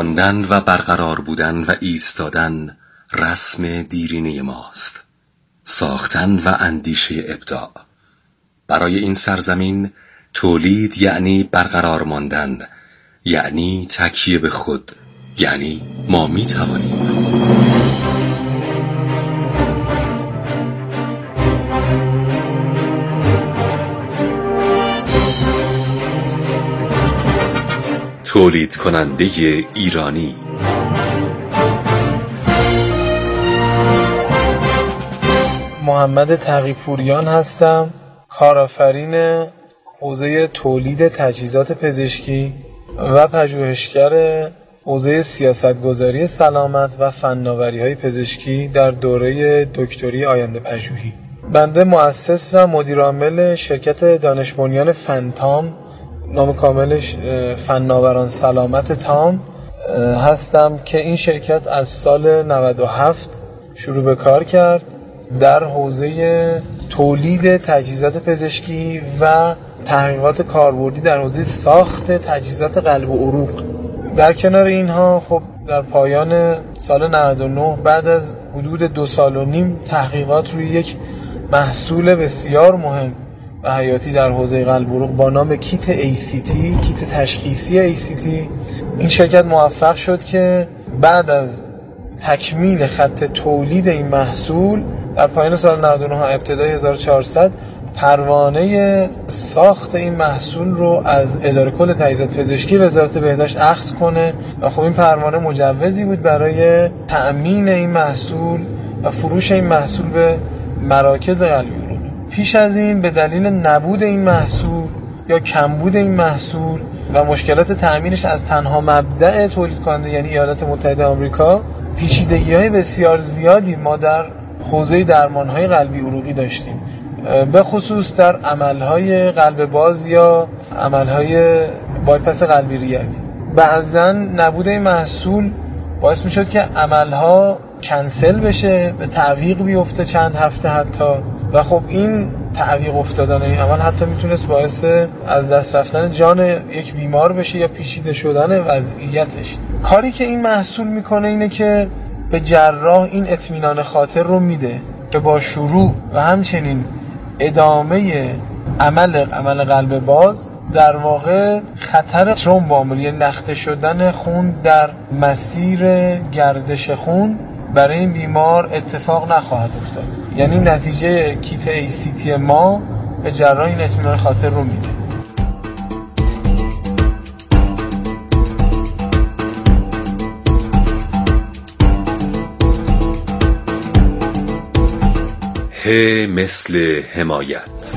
ماندن و برقرار بودن و ایستادن رسم دیرینه ماست. ساختن و اندیشه ابداع. برای این سرزمین تولید یعنی برقرار ماندن، یعنی تکیه به خود، یعنی ما می توانیم. تولید کننده ایرانی. محمد تقی‌پوریان هستم، کارآفرین حوزه تولید تجهیزات پزشکی و پژوهشگر حوزه سیاستگذاری سلامت و فناوری‌های پزشکی در دوره دکتری آینده پژوهی. بنده مؤسس و مدیرعامل شرکت دانش بنیان فنتام، نام کاملش فناوران سلامت تام هستم که این شرکت از سال 97 شروع به کار کرد در حوزه تولید تجهیزات پزشکی و تحقیقات کاربردی در حوزه ساخت تجهیزات قلب و عروق. در کنار اینها خب در پایان سال 99 بعد از حدود 2.5 سال تحقیقات روی یک محصول بسیار مهم و حیاتی در حوزه قلب و عروق با نام کیت ACT، کیت تشخیصی ACT، این شرکت موفق شد که بعد از تکمیل خط تولید این محصول در پایان سال 99 ابتدای 1400 پروانه ساخت این محصول رو از اداره کل تجهیزات پزشکی وزارت بهداشت اخذ کنه و خب این پروانه مجوزی بود برای تأمین این محصول و فروش این محصول به مراکز قلبی عروقی. پیش از این به دلیل نبود این محصول یا کمبود این محصول و مشکلات تأمینش از تنها مبدأ تولید کننده یعنی ایالات متحده آمریکا، پیچیدگی‌های بسیار زیادی ما در حوزه درمان‌های قلبی عروقی داشتیم، به خصوص در عمل‌های قلب باز یا عمل‌های بایپاس قلبی ریوی. بعضاً نبود این محصول باعث می‌شد که عمل‌ها کنسل بشه، به تعویق بیفته چند هفته حتی، و خب این تعویق افتادن این عمل حتی میتونست باعث از دست رفتن جان یک بیمار بشه یا پیچیده شدن وضعیتش. کاری که این محصول میکنه اینه که به جراح این اطمینان خاطر رو میده که با شروع و همچنین ادامه عمل قلب باز در واقع خطر ترومبوامبولی یعنی لخته شدن خون در مسیر گردش خون برای این بیمار اتفاق نخواهد افتاد. یعنی نتیجه کیت ACT ما به جراح این اطمینان خاطر رو میده. مثل حمایت.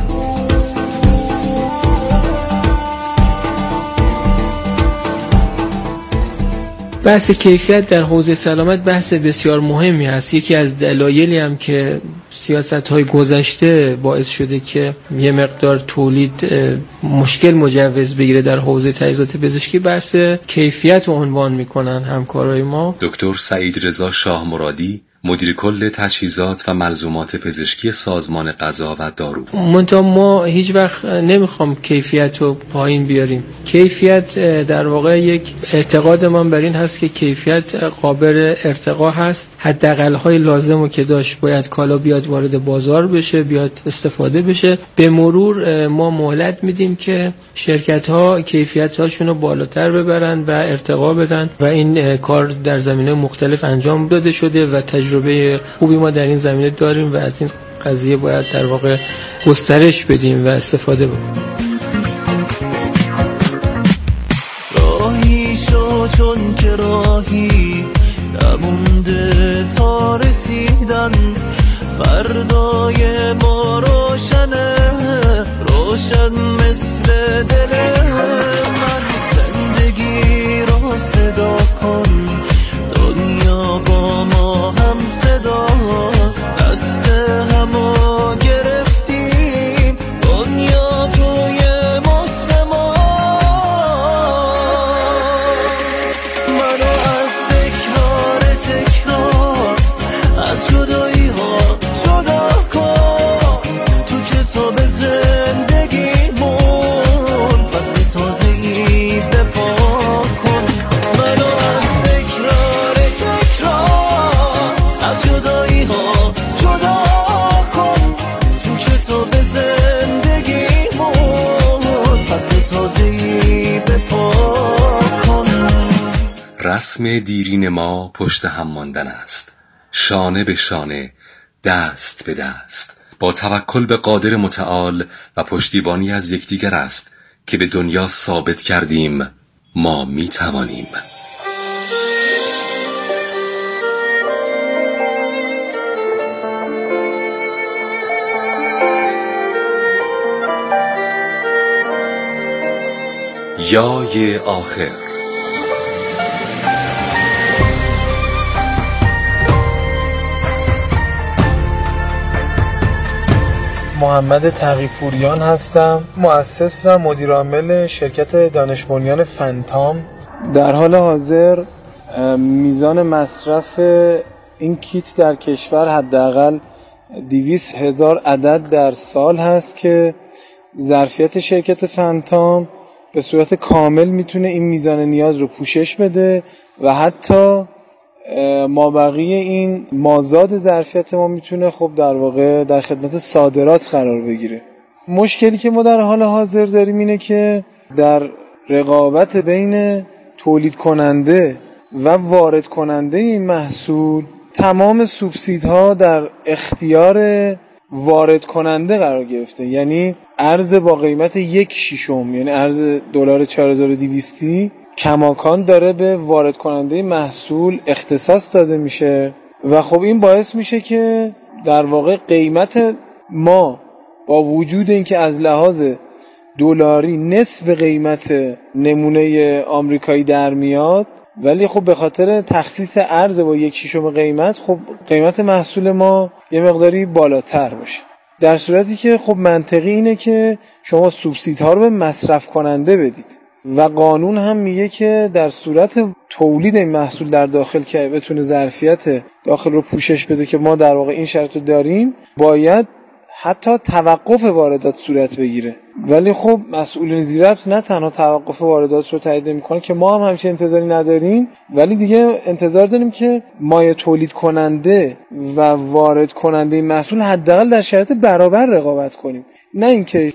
بحث کیفیت در حوزه سلامت بحث بسیار مهمی است. یکی از دلایلی هم که سیاست‌های گذشته باعث شده که یه مقدار تولید مشکل مجوز بگیره در حوزه تجهیزات پزشکی بحث کیفیت رو عنوان میکنن همکارای ما. دکتر سعید رضا شاه مرادی، مدیر کل تجهیزات و ملزومات پزشکی سازمان غذا و دارو. منتها ما هیچ وقت نمیخوام کیفیت رو پایین بیاریم. کیفیت در واقع یک اعتقاد من بر این هست که کیفیت قابل ارتقا هست. حداقل‌های لازم رو که داشت باید کالا بیاد وارد بازار بشه، بیاد استفاده بشه. به مرور ما مهلت میدیم که شرکت‌ها کیفیت‌هاشون رو بالاتر ببرن و ارتقا بدن و این کار در زمینه مختلف انجام داده شده و تجربه خوبی ما در این زمینه داریم و از این قضیه باید در واقع گسترش بدیم و استفاده بکنیم. راهی شو چون که راهی نمونده تا رسیدن، فردای ما روشنه، روشن مثل دل من. زندگی را صدا کن، دنیا با ما هم صداست، دست همو گرفتیم، دنیا توی مست ماست. منو از تکرار از جدایی ها جدا کن، تو کتاب زندگیمون فصل تازه‌ای بپا کن. منو از رسم دیرین ما پشت هم ماندن است، شانه به شانه، دست به دست، با توکل به قادر متعال و پشتیبانی از یکدیگر است که به دنیا ثابت کردیم ما می توانیم. یای آخر. محمد تقی‌پوریان هستم، مؤسس و مدیرعامل شرکت دانش بنیان فنتام. در حال حاضر میزان مصرف این کیت در کشور حداقل 200,000 عدد در سال هست که ظرفیت شرکت فنتام به صورت کامل میتونه این میزان نیاز رو پوشش بده و حتی مابقی این مازاد ظرفیت ما میتونه خب در واقع در خدمت صادرات قرار بگیره. مشکلی که ما در حال حاضر داریم اینه که در رقابت بین تولید کننده و وارد کننده این محصول تمام سوبسیدها در اختیار وارد کننده قرار گرفته، یعنی ارز با قیمت 1/6، یعنی ارز دلار 4200 کماکان داره به وارد کننده محصول اختصاص داده میشه و خب این باعث میشه که در واقع قیمت ما با وجود اینکه از لحاظ دلاری نصف قیمت نمونه آمریکایی در میاد، ولی خب به خاطر تخصیص ارز با 1/6 قیمت خب قیمت محصول ما یه مقداری بالاتر باشه. در صورتی که خب منطقی اینه که شما سوبسیدها رو به مصرف کننده بدید و قانون هم میگه که در صورت تولید این محصول در داخل که بتونه ظرفیت داخل رو پوشش بده که ما در واقع این شرط رو داریم، باید حتی توقف واردات صورت بگیره. ولی خب مسئولین ذی-ربط نه تنها توقف واردات رو تایید میکنه که ما هم همچین انتظاری نداریم، ولی دیگه انتظار داریم که مایه تولید کننده و وارد کننده محصول حداقل در شرایط برابر رقابت کنیم، نه اینکه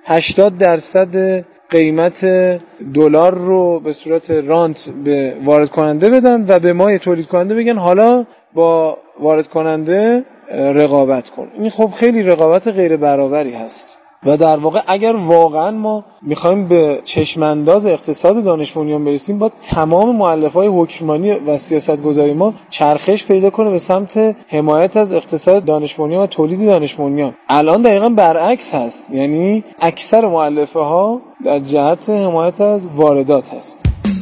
80% قیمت دلار رو به صورت رانت به وارد کننده بدن و به ما تولید کننده بگن حالا با وارد کننده رقابت کن. این خب خیلی رقابت غیر برابری هست و در واقع اگر واقعا ما میخوایم به چشمانداز اقتصاد دانش بنیان برسیم، با تمام مؤلفه‌های حکمرانی و سیاستگذاری ما چرخش پیدا کنه به سمت حمایت از اقتصاد دانش بنیان و تولید دانش بنیان. الان دقیقاً برعکس هست، یعنی اکثر مؤلفه‌ها در جهت حمایت از واردات هست.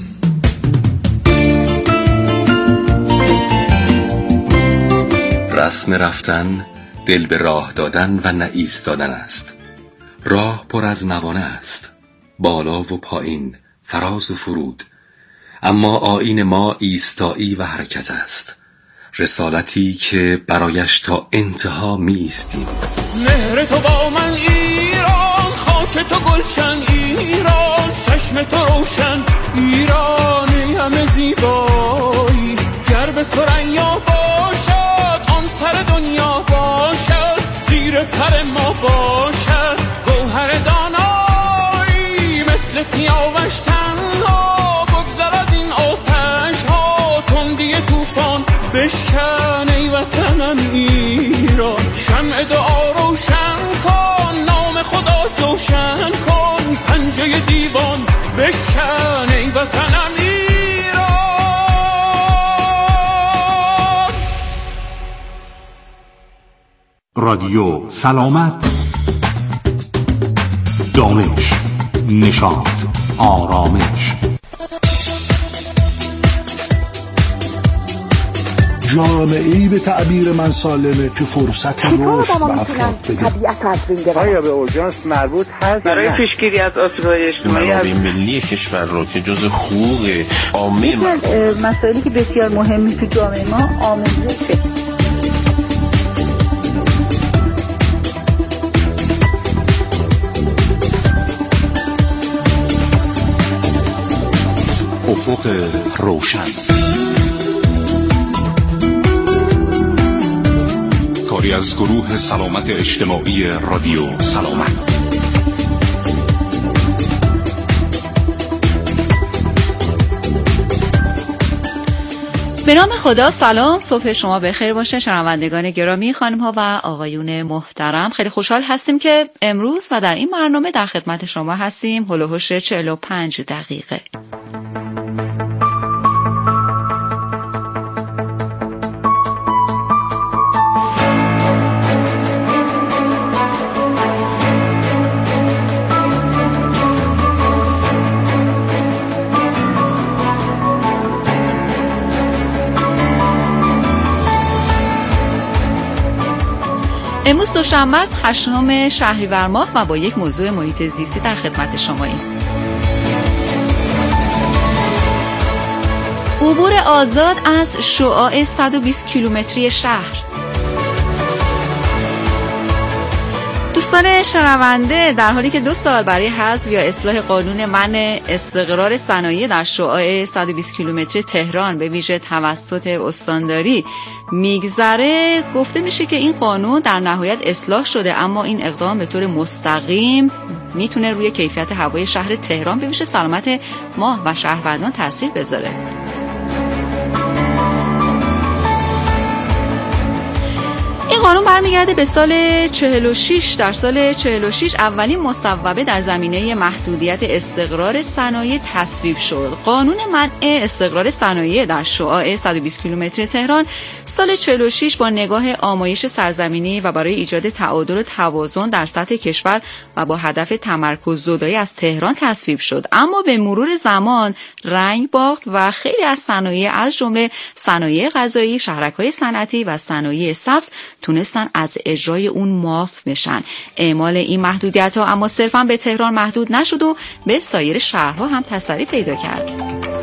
رسم رفتن دل به راه دادن و نه ایستادن است. راه پر از موانع است، بالا و پایین، فراز و فرود، اما آیین ما ایستایی و حرکت است، رسالتی که برایش تا انتها می ایستیم. مهر تو با من ایران، خاک تو گلشن ایران، چشم تو روشن ایرانی همه زیبایی، گر به ثریا باشد آن سر دنیا باشد، زیر پر ما باشد گوهر دانایی، مثل سیاوش تنها بگذر از این آتش ها، تندی طوفان بشکن ای وطنم ایران، شمع دعا روشن کن، نام خدا جوشن کن، پنجه دیوان بشکن ای وطنم ایران. رادیو سلامت، دانش، نشاط، آرامش. جامعه‌ای به تعبیر من سالمه که فرصت رشد به افراد بده. آیا به اورژانس مربوط هست برای پیشگیری از آسیب‌های اجتماعی؟ منابع ملی کشور رو که جز حقوق عامه مسائلی که بسیار مهمی تو جامعه ما آموزشه. افق روشن، کاری از گروه سلامت اجتماعی رادیو سلامت. به نام خدا. سلام، صبح شما بخیر باشه شنوندگان گرامی، خانم ها و آقایون محترم. خیلی خوشحال هستیم که امروز و در این برنامه در خدمت شما هستیم. هلوهوش 45 دقیقه. امروز دوشنبه است 8 شهریور ماه و با یک موضوع محیط زیستی در خدمت شماییم. عبور آزاد از شعاع 120 کیلومتری شهر. دوستان شنونده، در حالی که 2 سال برای حذف یا اصلاح قانون منع استقرار صنایع در شعاع 120 کیلومتری تهران به ویژه توسط استانداری میگذره، گفته میشه که این قانون در نهایت اصلاح شده، اما این اقدام به طور مستقیم میتونه روی کیفیت هوای شهر تهران به ویژه سلامت ما و شهروندان تاثیر بذاره. این قانون برمیگرده به سال 46. در سال 46 اولین مصوبه در زمینه محدودیت استقرار صنایع تصویب شد. قانون منع استقرار صنایع در شعاع 120 کیلومتر تهران سال 46 با نگاه آمایش سرزمینی و برای ایجاد تعادل و توازن در سطح کشور و با هدف تمرکز زدایی از تهران تصویب شد، اما به مرور زمان رنگ باخت و خیلی از صنایع از جمله صنایع غذایی، شهرک‌های صنعتی و صنایع سبز تونستن از اجرای اون معاف بشن. اعمال این محدودیت‌ها اما صرفاً به تهران محدود نشد و به سایر شهرها هم تسری پیدا کرد.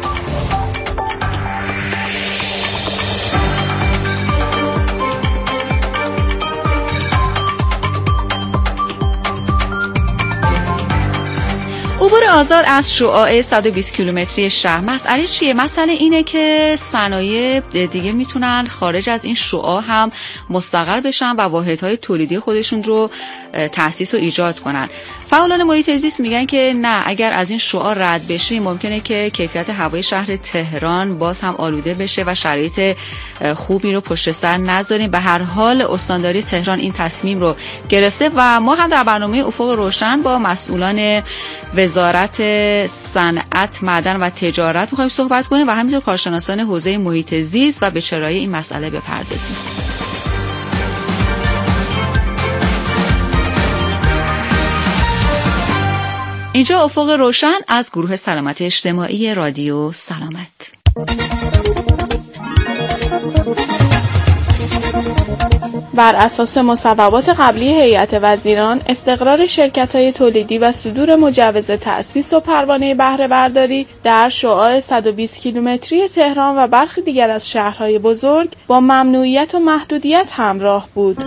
عبور آزاد از شعاع 120 کیلومتری شهر. مسئله چیه؟ مسئله اینه که صنایع دیگه میتونن خارج از این شعاع هم مستقر بشن و واحدهای تولیدی خودشون رو تأسیس و ایجاد کنن. فعالان محیط زیست میگن که نه، اگر از این شعاع رد بشیم ممکنه که کیفیت هوای شهر تهران باز هم آلوده بشه و شرایط خوبی رو پشت سر نذاریم. به هر حال استانداری تهران این تصمیم رو گرفته و ما هم در برنامه افق روشن با مسئولان وزارت صنعت، معدن و تجارت می‌خوایم صحبت کنیم و همینطور کارشناسان حوزه محیط زیست و به چرایی این مسئله بپردازیم. اینجا افق روشن از گروه سلامت اجتماعی رادیو سلامت. بر اساس مصوبات قبلی هیئت وزیران، استقرار شرکت‌های تولیدی و صدور مجوز تأسیس و پروانه بهره برداری در شعاع 120 کیلومتری تهران و برخی دیگر از شهرهای بزرگ با ممنوعیت و محدودیت همراه بود.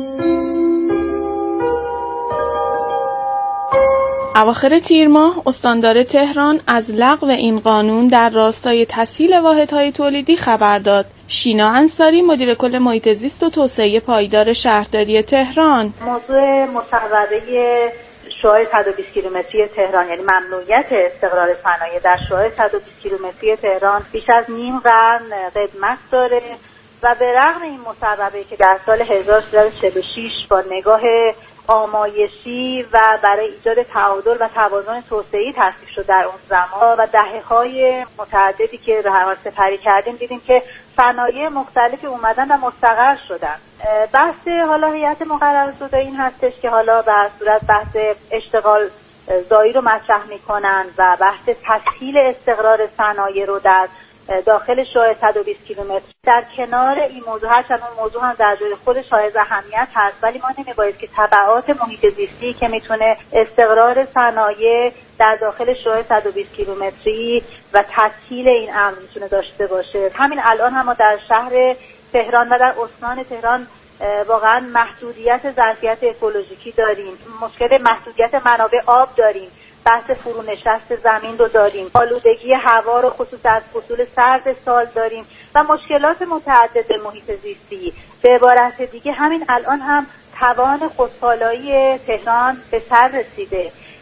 اواخر تیر ماه استاندار تهران از لغو این قانون در راستای تسهیل واحدهای تولیدی خبر داد. شینا انصاری، مدیر کل محیط زیست و توسعه پایدار شهرداری تهران: موضوع مصوبه شعاع 120 کیلومتری تهران، یعنی ممنوعیت استقرار صنایع در شعاع 120 کیلومتری تهران، بیش از نیم قرن قدمت داره و به رغم این مصوبه که در سال 1346 با نگاه آمایشی و برای ایجاد تعادل و توازن توسعه‌ای تصویب شد در اون زمان و دهه‌های متعددی که به هر حال سپری کردیم، دیدیم که صنایع مختلفی اومدن و مستقر شدن. بحث حالا هیئت مقرره‌شده این هستش که حالا به هر صورت بحث اشتغال زایی رو مطرح می‌کنن و بحث تسهیل استقرار صنایع رو در داخل شعاع 120 کیلومتر. در کنار این موضوع، هرچند اون موضوع هم در جای خودش حائز اهمیت هست، ولی ما نمی‌باید که تبعات محیط زیستی که میتونه استقرار صنایع در داخل شعاع 120 کیلومتری و تسهیل این امر میتونه داشته باشه. همین الان هم ما در شهر تهران و در استان تهران واقعا محدودیت ظرفیت اکولوژیکی داریم، مشکل محدودیت منابع آب داریم، بحث فرونشست زمین رو داریم، آلودگی هوا رو خصوص از فصول سرد سال داریم و مشکلات متعدد محیط زیستی. به عبارت دیگه همین الان هم توان خودپالایی تهران به سر رسیده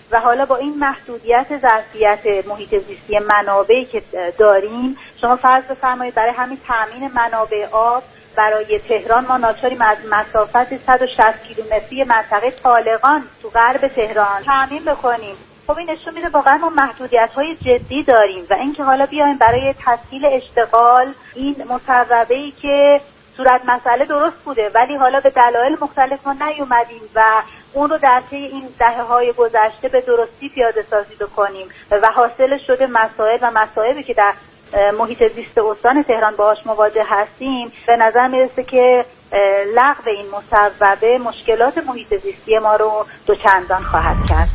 و حالا با این محدودیت ظرفیت محیط زیستی منابعی که داریم، شما فرض بفرمایید برای همین تامین منابع آب برای تهران ما ناچاریم از مسافت 160 کیلومتری منطقه طالقان تو غرب تهران تامین بکنیم. خب این نشون میده واقعا ما محدودیت‌های جدی داریم و اینکه حالا بیایم برای تسهیل اشتغال این مصوبه‌ای که صورت مسئله درست بوده ولی حالا به دلایل مختلف ما نیومدیم و اون رو در طی این دهه‌های گذشته به درستی پیاده سازی بکنیم و حاصل شده مسائل و مصائبی که در محیط زیست استان تهران باهاش مواجه هستیم، به نظر میرسه که لغو این مصوبه مشکلات محیط زیستی ما رو دوچندان خواهد کرد.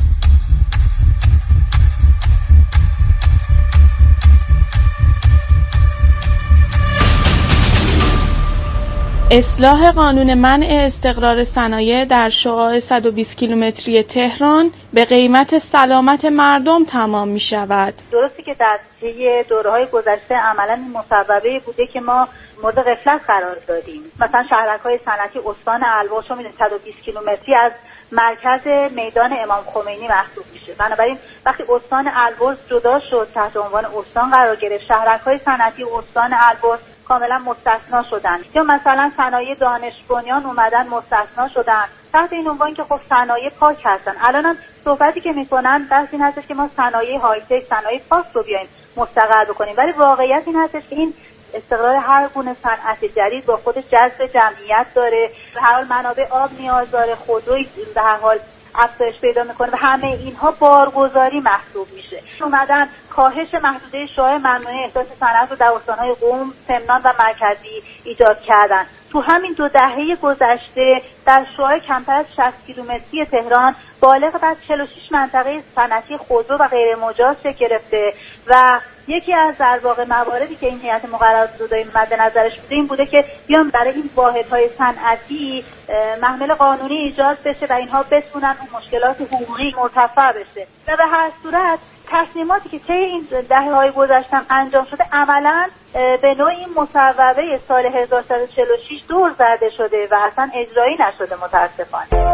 اصلاح قانون منع استقرار صنایع در شعاع 120 کیلومتری تهران به قیمت سلامت مردم تمام می شود. درسته که در طی دوره‌های گذشته عملاً این مصوبه بوده که ما مورد غفلت قرار دادیم. مثلا شهرک‌های صنعتی استان البرز رو می‌دونید 120 کیلومتری از مرکز میدان امام خمینی محسوب میشه. بنابراین وقتی استان البرز جدا شد تحت عنوان استان قرار گرفت، شهرک‌های صنعتی استان البرز کاملا مستثنا شدن یا مثلا صنایع دانش بنیان اومدن مستثنا شدن تحت این عنوان که خب صنایع پاک هستن. الان صحبتی که میکنن بحث این هستش که ما صنایع های تک، صنایع پاک رو بیایم مستقر بکنیم، ولی واقعیت این هستش که این استقرار هر گونه صنعت جدید با خودش جذب جمعیت داره، به هر حال منابع آب نیاز داره، خودروی به هر حال افزایش پیدا میکنه و همه اینها بارگذاری محسوب میشه. اومدن کاهش محدوده شعاع ممنوعه احداث صنعت رو در استان‌های قم، سمنان و مرکزی ایجاد کردن. تو همین 2 دهه گذشته در شعاع کمتر از 60 کیلومتری تهران بالغ بر 46 منطقه صنعتی خودرو و غیر مجاز شکل گرفته و یکی از در واقع مواردی که این هیئت مقررات دادیم مد نظرش بوده این بوده که بیان برای این واحدهای صنعتی محمل قانونی ایجاد بشه و اینها بتونن اون مشکلات حقوقی مرتفع بشه و به هر صورت تصمیماتی که طی این دهه‌های گذشته انجام شده عملاً به نوعی این مصوبه سال 1346 دور زده شده و اصلا اجرایی نشده متاسفانه.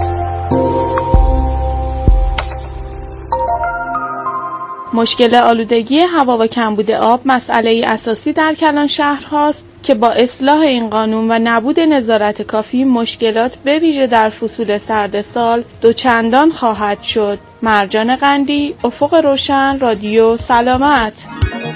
مشکل آلودگی هوا و کمبود آب مسئله اساسی در کلان شهرهاست که با اصلاح این قانون و نبود نظارت کافی مشکلات به ویژه در فصول سرد سال دوچندان خواهد شد. مرجان قندی، افق روشن، رادیو سلامت.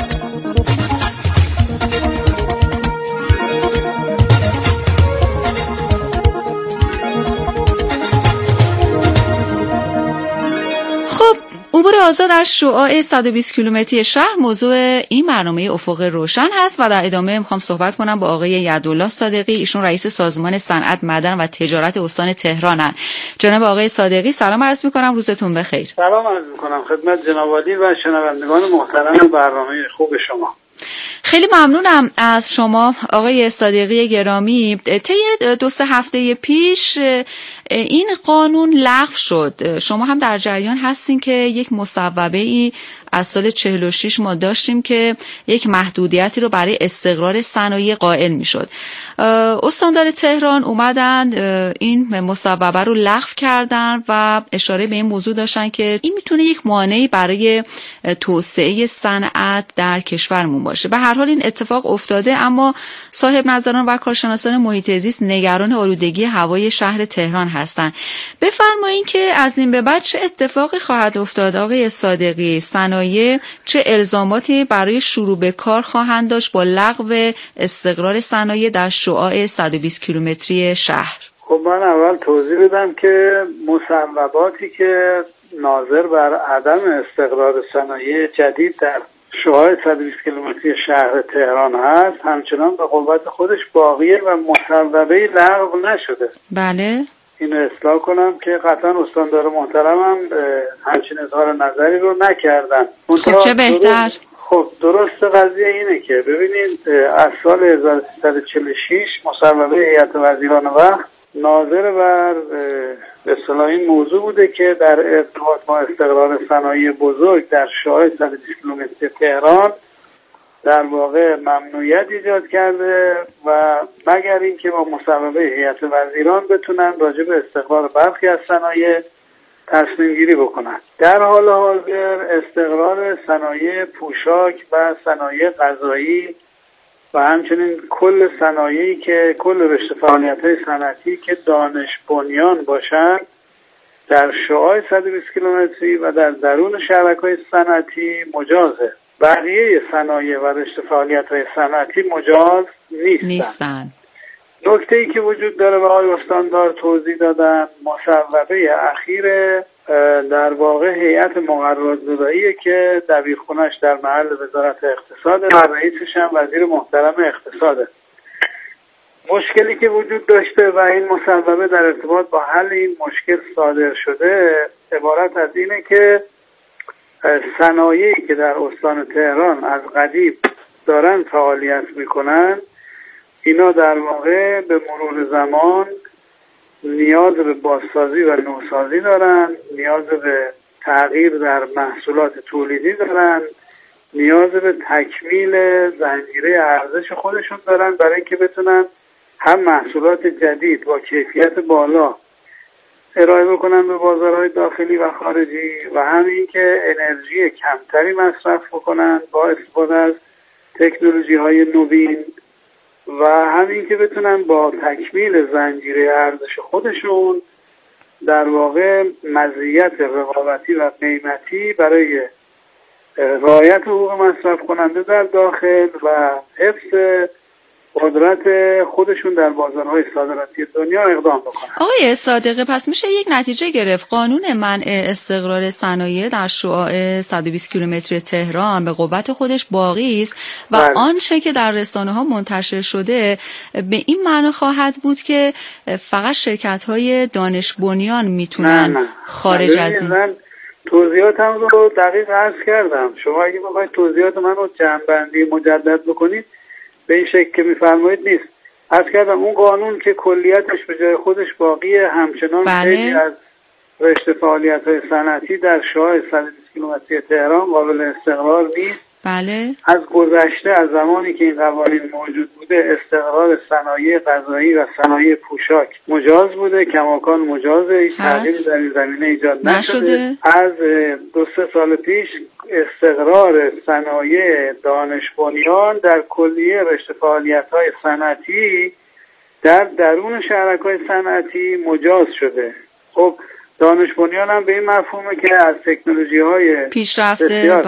عبور آزاد از شعاع 120 کیلومتری شهر موضوع این برنامه افق روشن هست و در ادامه میخوام صحبت کنم با آقای یدالله صادقی. ایشون رئیس سازمان صنعت معدن و تجارت استان تهرانن. جناب آقای صادقی سلام عرض میکنم، روزتون بخیر. سلام عرض میکنم خدمت جناب عالی و شنوندگان محترم برنامه خوب شما. خیلی ممنونم از شما آقای صادقی گرامی. طی 2-3 هفته پیش این قانون لغو شد. شما هم در جریان هستین که یک مصوبه‌ای از سال 46 ما داشتیم که یک محدودیتی رو برای استقرار صنایع قائل میشد. استاندار تهران اومدن این مصوبه رو لغو کردن و اشاره به این موضوع داشتن که این میتونه یک مانعی برای توسعه صنعت در کشورمون باشه. به هر حال این اتفاق افتاده، اما صاحب نظران و کارشناسان محیط زیست نگران آلودگی هوای شهر تهران هستند. بفرمایید که از این به بعد چه اتفاقی خواهد افتاد آقای صادقی؟ صنایع چه الزاماتی برای شروع به کار خواهند داشت با لغو استقرار صنایع در شعاع 120 کیلومتری شهر؟ خب من اول توضیح بدم که مصوباتی که ناظر بر عدم استقرار صنایع جدید در شعاع 120 کیلومتری شهر تهران هست همچنان به قوت خودش باقیه و مصوبه لغو نشده. بله، اینو اصلاح کنم که قطعا استاندار محترمم همچین اظهار نظری رو نکردن. خب چه بهتر. خب درست قضیه اینه که ببینید از سال 1346 مصوبه هیئت وزیران وقت ناظر بر به اصطلاح این موضوع بوده که در ارتباط با استقرار صنایع بزرگ در شعاع 120 کیلومتری تهران در واقع ممنوعیت ایجاد کرده و مگر اینکه با مصوبه هیئت وزیران بتونن راجع به استقرار برخی از صنایع تصمیم گیری بکنن. در حال حاضر استقرار صنایع پوشاک و صنایع غذایی و همچنین کل صنایعی که کل رشته فعالیت‌های صنعتی که دانش بنیان باشند در شعاع 120 کیلومتری و در درون شبکه‌های صنعتی مجازه. بقیه صنایع و رشته فعالیت‌های صنعتی مجاز نیستن. نکته‌ای که وجود داره و آقای استاندار توضیح دادن، مصوبه اخیر در واقع هیئت مقررات‌زدایی که دبیرخونه‌اش در محل وزارت اقتصاد و رئیسش هم وزیر محترم اقتصاده. مشکلی که وجود داشته و این مصوبه در ارتباط با حل این مشکل صادر شده عبارت از اینه که صنایعی که در استان تهران از قدیم دارن فعالیت میکنن اینا در واقع به مرور زمان نیاز به بازسازی و نوسازی دارن، نیاز به تغییر در محصولات تولیدی دارن، نیاز به تکمیل زنجیره ارزش خودشون دارن برای اینکه بتونن هم محصولات جدید با کیفیت بالا ارائه بکنن به بازارهای داخلی و خارجی و هم اینکه انرژی کمتری مصرف بکنن با استفاده از تکنولوژی‌های نوین و همین که بتونن با تکمیل زنجیره ارزش خودشون در واقع مزیت رقابتی و قیمتی برای رعایت حقوق مصرف کننده در داخل و حفظ قدرت خودشون در بازارهای صادراتی دنیا اقدام بکنن. آقای صادقی، پس میشه یک نتیجه گرفت قانون منع استقرار صنایع در شعاع 120 کیلومتری تهران به قوت خودش باقی است و آنچه که در رسانه‌ها منتشر شده به این معنی خواهد بود که فقط شرکت‌های دانش بنیان میتونن خارج از این. توضیحاتم رو دقیق عرض کردم. شما اگه بخواید توضیحات من رو جمع‌بندی مجدد بکنید به این شکل که میفرمایید نیست. عرض کردم اون قانون که کلیتش به جای خودش باقیه، همچنان خیلی از رشته فعالیت‌های صنعتی در شعاع 120 کیلومتری تهران قابل استقرار نیست. بله. از گذشته از زمانی که این قوانین موجود بوده استقرار صنایع غذایی و صنایع پوشاک مجاز بوده، کماکان مجازه، هیچ تغییری در این زمینه ایجاد نشده. از 2-3 سال پیش استقرار صنایع دانش بنیان در کلیه رشته فعالیت‌های صنعتی در درون شبکه‌های صنعتی مجاز شده. خب دانش بنیان هم به این مفهومه که از تکنولوژی‌های پیشرفته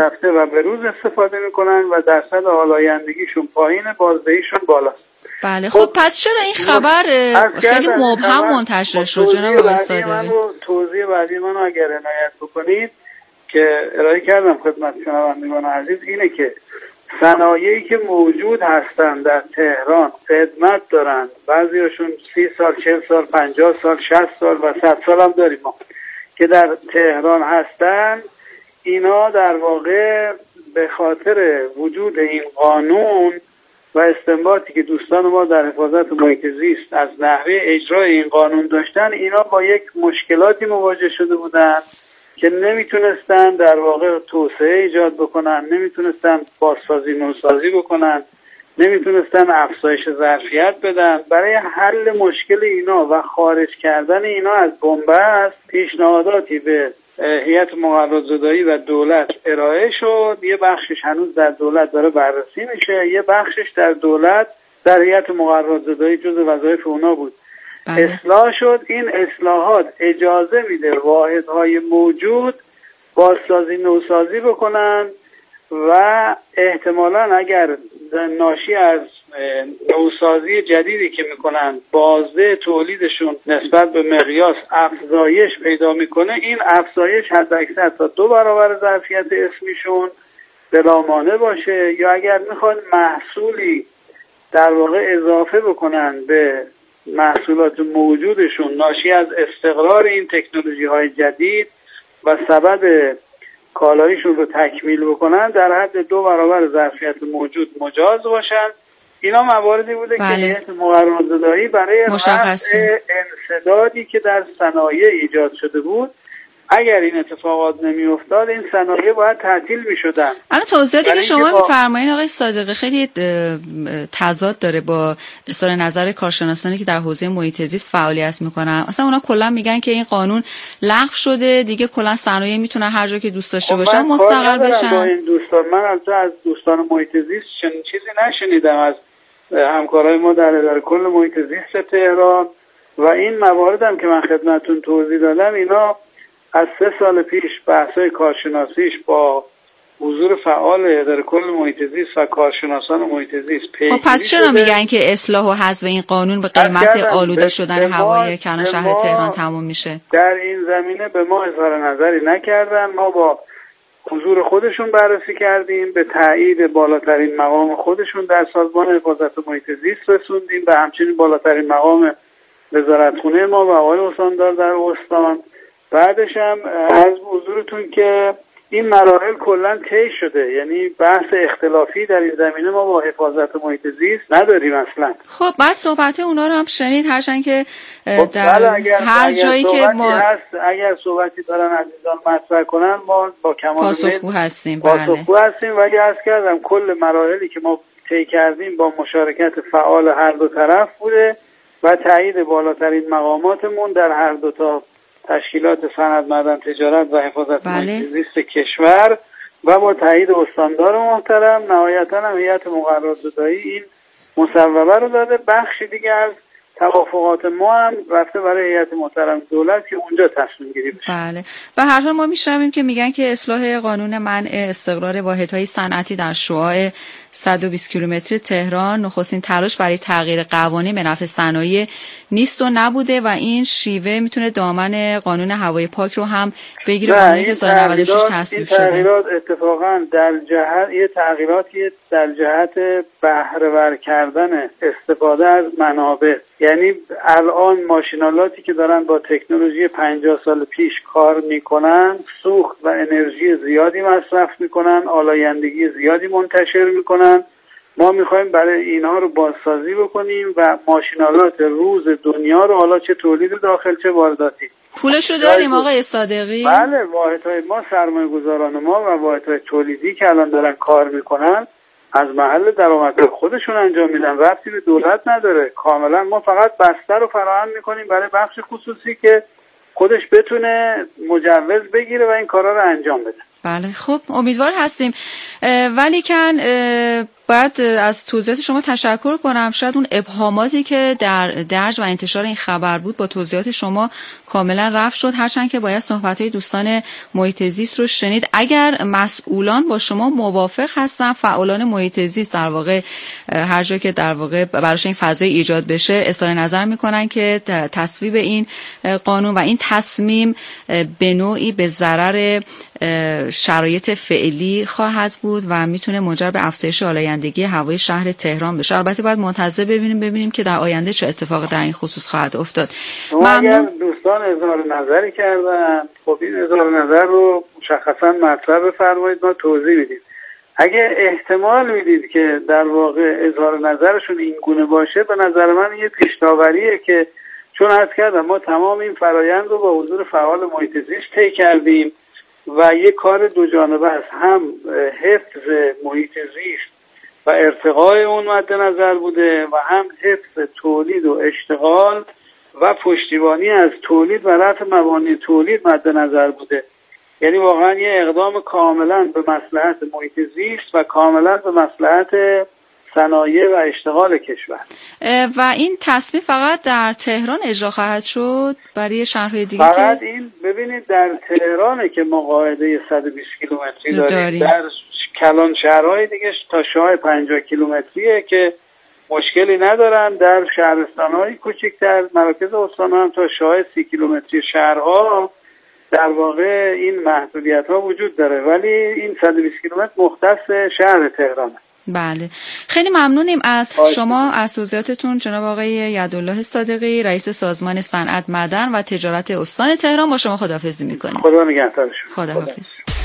و به روز استفاده میکنن و درصد آلایندگیشون پایین، بازدهیشون بالاست. بله. خب پس چرا این خبر خیلی مبهم منتشر شد جناب آقای صادقی؟ توضیح بعدی منو اگر عنایت بکنید که ارائه کردم خدمت شنوندگان عزیز اینه که صنایعی که موجود هستن در تهران خدمت دارن، بعضیاشون 30 سال 40 سال 50 سال 60 سال و 100 سال هم داریم ما که در تهران هستن، اینا در واقع به خاطر وجود این قانون و استنباطی که دوستان ما در حفاظت محیط زیست از نحوه اجرای این قانون داشتن، اینا با یک مشکلاتی مواجه شده بودن که نمیتونستن در واقع توسعه ایجاد بکنن، نمیتونستن بازسازی نوسازی بکنن، نمیتونستن افزایش ظرفیت بدن. برای حل مشکل اینا و خارج کردن اینا از بنبست پیشنهاداتی به هیئت مقررات‌زدایی و دولت ارائه شد. یه بخشش هنوز در دولت داره بررسی میشه، یه بخشش در دولت در هیئت مقررات‌زدایی جزء وظایف اونا بود اصلاح شد. این اصلاحات اجازه میده واحدهای موجود بازسازی نوسازی بکنن و احتمالاً اگر ناشی از نوسازی جدیدی که میکنن بازده تولیدشون نسبت به مقیاس افزایش پیدا میکنه، این افزایش حداکثر تا 2 برابر ظرفیت اسمیشون بلا مانع باشه، یا اگر میخوان محصولی در واقع اضافه بکنن به محصولات موجودشون ناشی از استقرار این تکنولوژی های جدید و سبد کالاییشون رو تکمیل بکنن، در حد 2 برابر ظرفیت موجود مجاز باشن. اینا مواردی بوده که هیئت مقررات‌زدایی برای رفع انسدادی که در صنایع ایجاد شده بود اگر این اتفاقات نمیافتاد این صنایع باید تعطیل میشدن. الان توضیحاتی که شما میفرمایید آقای صادقی خیلی تضاد داره با اظهار نظر کارشناسانی که در حوزه محیط زیست فعالیت میکنن. اصلا اونا کلا میگن که این قانون لغو شده دیگه، کلا صنایع میتونن هر جا که دوست داشته باشن مستقل بشن. با این دوستان من از دوستان محیط زیست چیزی نشنیدم از همکارای ما در اداره کل محیط زیست تهران و این مواردم که من خدمتتون توضیح دادم اینا از 3 سال پیش بحث‌های کارشناسیش با حضور فعال اداره کل محیط زیست و کارشناسان محیط زیست پیگیری خب پس چرا میگن که اصلاح و حذف این قانون به قیمت آلوده شدن هوای کلان شهر تهران تموم میشه؟ در این زمینه به ما اظهار نظری نکردن. ما با حضور خودشون بررسی کردیم، به تایید بالاترین مقام خودشون در سازمان حفاظت محیط زیست رسوندیم و همچنین بالاترین مقام وزارتخونه ما و آقای استاندار در استان. بعدش هم از حضورتون که این مراحل کلا طی شده، یعنی بحث اختلافی در این زمینه ما با حفاظت محیط زیست نداریم اصلا. خب بعد صحبت اونا رو هم شنید، هرچند که در هر جایی که ما اگر صحبتی دارن عزیزان مطرح کنن ما با کمال پاسخگو هستیم. پاسخگو هستیم. ولی عرض کردم کل مراحلی که ما طی کردیم با مشارکت فعال هر دو طرف بوده و تایید بالاترین مقاماتمون در هر دو تا تشکیلات صنعت، معدن، تجارت و حفاظت محیط زیست کشور و با تایید استاندار محترم نهایتاً هم هیئت مقررات‌زدایی این مصوبه رو داده. بخشی دیگه از توافقات ما هم رفته برای هیئت محترم دولت که اونجا تصمیم گیری بشه. بله. و هر حال ما میشنویم که میگن که اصلاح قانون منع استقرار واحدهای صنعتی در شعاع 120 کیلومتری تهران نخستین تلاش برای تغییر قوانین به نفع صنایع نیست و نبوده و این شیوه میتونه دامن قانون هوای پاک رو هم بگیره. قانونی که سال 96 تصویب شده. این تغییرات اتفاقا در جهت تغییراتی در جهت بهره ور کردن استفاده از منابع، یعنی الان ماشینالاتی که دارن با تکنولوژی 50 سال پیش کار میکنن سوخت و انرژی زیادی مصرف میکنن، آلایندگی زیادی منتشر میکنن. ما میخوایم برای اینها رو بازسازی بکنیم و ماشینالات روز دنیا رو، حالا چه تولید داخل چه وارداتی، پولش رو داریم آقای صادقی؟ بله، واحدهای ما، سرمایه گذاران ما و واحدهای تولیدی که الان دارن کار میکنن از محل درآمد خودشون انجام میدن، ربطی به دولت نداره. کاملا ما فقط بستر رو فراهم میکنیم برای بخش خصوصی که خودش بتونه مجوز بگیره و این کارا رو انجام بده. بله خب امیدوار هستیم. ولی کن باید از توضیحات شما تشکر کنم. شاید اون ابهاماتی که در درج و انتشار این خبر بود با توضیحات شما کاملا رفع شد، هرچند که باید صحبت‌های دوستان محیط زیست رو شنید. اگر مسئولان با شما موافق هستن، فعالان محیط زیست در واقع هر جا که در واقع براش این فضای ایجاد بشه اظهار نظر میکنن که تصویب این قانون و این تصمیم به نوعی به ضرر شرایط فعلی خواهد بود و میتونه منجر به افزایش آلایندگی هوای شهر تهران بشه. البته باید منتظر ببینیم که در آینده چه اتفاقی در این خصوص خواهد افتاد. اگر دوستان اظهار نظری کردن، خب این اظهار نظر رو مشخصا مطرح بفرمایید، ما توضیح میدیم. اگه احتمال میدید که در واقع اظهار نظرشون این گونه باشه، به نظر من یه پیش‌داوریه که چون عرض کردم ما تمام این فرایند رو با حضور فعال محیط زیست طی کردیم و یک کار دو جانبه است، هم حفظ محیط زیست و ارتقای اون مد نظر بوده و هم حفظ تولید و اشتغال و پشتیبانی از تولید و رفع موانع تولید مد نظر بوده. یعنی واقعا یه اقدام کاملا به مصلحت محیط زیست و کاملا به مصلحت صنایع و اشتغال کشور. و این تصمیم فقط در تهران اجرا خواهد شد برای شهرهای دیگه؟ فقط این ببینید در تهرانه که ما قاعده 120 کیلومتری داریم. در کلان شهرهای دیگه تا شعاع 50 کیلومتریه که مشکلی ندارن. در شهرستان‌های کوچکتر، مراکز استان‌ها هم تا شعاع 30 کیلومتری شهرها در واقع این محدودیت‌ها وجود داره، ولی این 120 کیلومتر مختص شهر تهرانه. بله خیلی ممنونیم از شما، از توضیحاتتون جناب آقای یدالله صادقی، رئیس سازمان صنعت، معدن و تجارت استان تهران. با شما خداحافظی می‌کنیم. خدا نگهدارتون. خداحافظ.